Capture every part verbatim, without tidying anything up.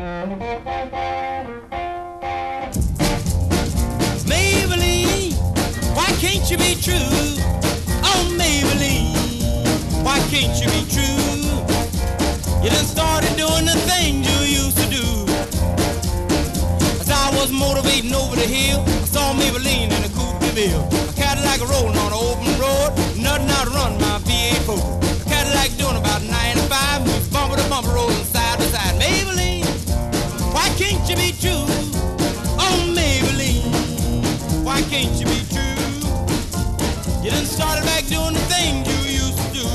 Maybelline, why can't you be true? Oh, Maybelline, why can't you be true? You done started doing the things you used to do. As I was motivating over the hill, I saw Maybelline in a coupe de ville. A Cadillac rolling on an open road, nothing out to run my V eight Ford. A Cadillac doing about ninety-five, moves bumper to bumper, rolling side to side. Maybelline, why can't you be true? Oh, Maybelline, why can't you be true? You done started back doing the things you used to do.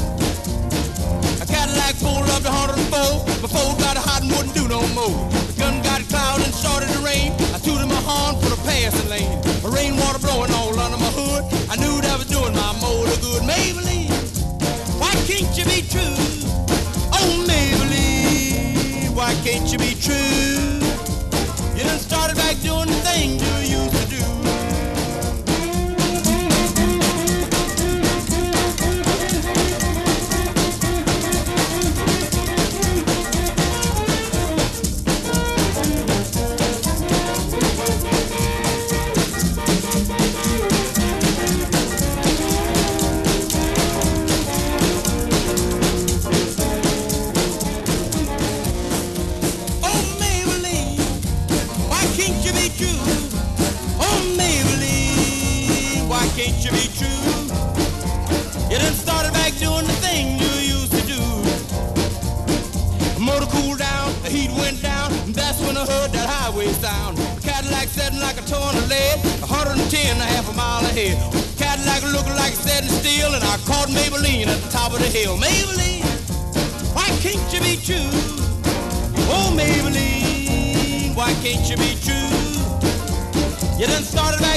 A Cadillac pulled up to one hundred four, before got hot and wouldn't do no more. The gun got cloud and started to rain. I tooted my horn for the passing lane. The rainwater blowing all under my hood. I knew that was doing my motor good. Maybelline, why can't you be true? Oh, Maybelline, why can't you be true? You done started back doing the things you used to do. Can't you be true? You done started back doing the thing you used to do. The motor cooled down, the heat went down, and that's when I heard that highway sound. The Cadillac setting like a ton of lead, one hundred ten and a half a mile ahead. Cadillac looking like it's setting still, and I caught Maybelline at the top of the hill. Maybelline, why can't you be true? Oh, Maybelline, why can't you be true? You done started back